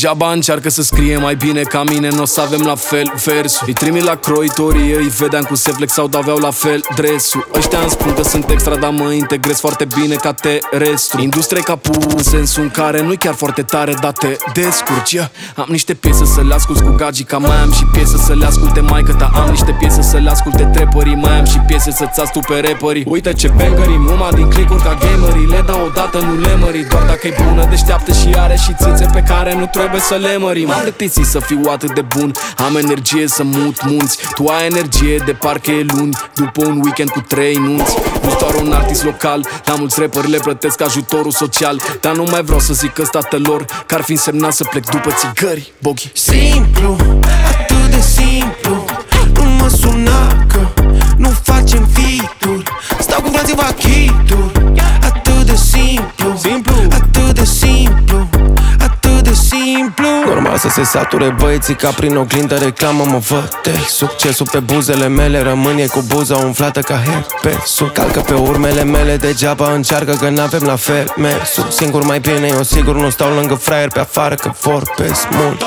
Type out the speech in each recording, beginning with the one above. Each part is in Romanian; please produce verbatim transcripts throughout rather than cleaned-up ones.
Degeaba încearcă să scrie mai bine ca mine, n-o să avem la fel versul. Îi trimit la croitorie, îi vedeam cu se flexau, dar aveau la fel dresul. Ăștia îmi spun că sunt extra, dar mă integrez foarte bine ca terestru. Industrie ca pu, în sensul în care nu-i chiar foarte tare, dar te descurci. yeah. Am niște piese să le ascult cu gagica, mai am și piese să le asculte maică ta. Am niște piese să le asculte trapperii, mai am și piese să-ți astupe rapperii. Uite ce bangării, muma din click-uri ca gamerii. Le dau odată, nu le mări, doar dacă-i bună, deșteaptă și are și țâțe pe care nu trebuie să le mărim. M-am plictisit să fiu atât de bun, am energie să mut munți. Tu ai energie de parcă e luni, după un weekend cu trei nunți. Nu doar un artist local, la mulți rapperi le plătesc ajutorul social. Dar nu mai vreau să zic ăsta lor, că ar fi însemnat să plec după țigări, Boghi. Simplu, atât de simplu, nu mă suna că nu facem feat-uri. Stau cu frații vachituri. Atât de simplu, simplu, atât de simplu, atât de simplu. Normal să se sature băieții ca prin oglindă reclamă mă văd de succesul pe buzele mele rămâne cu buza umflată ca herpesul. Calcă pe urmele mele, degeaba încearcă că n-avem la fel mersul. Singur mai bine, eu sigur nu stau lângă fraier pe afară că vorbesc mult.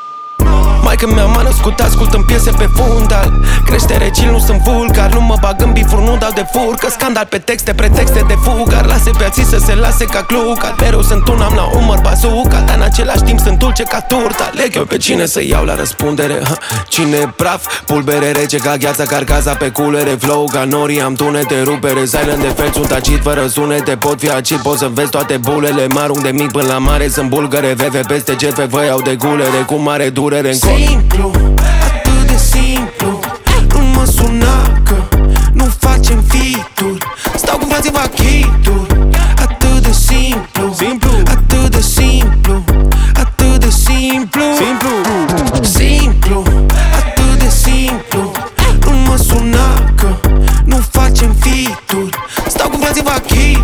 Maică mea m-a născut, ascultăm piese pe fundal. Creștere chill, nu sunt vulgar, nu mă bag în bifuri, nu dau de furcă. Scandal pe texte, pretexte de fugar. Lase pe ații să se lase ca cluca. Mereu sunt un, am la umăr bazuca, dar în același timp sunt dulce ca turta. Leg eu pe cine să iau la răspundere, ha? Cine e praf, pulbere rece ca gheața, carcaza pe culere. Flow ca nori, am tunete, rupere. Silent de fel, sunt acid fără sunete. Pot fi acid, poți să vezi toate bulele. Mă arunc de mic până la mare, sunt bulgăre. Veve peste jet, vă iau de gulere. Cu mare durere în simplu, atât de simplu, nu mă suna că nu facem feat-uri. Stau cu frații vachituri. Atât de simplu, simplu, atât de simplu, atât de simplu, simplu, simplu, atât de simplu, nu mă suna că nu facem feat-uri. Stau cu frații vachituri.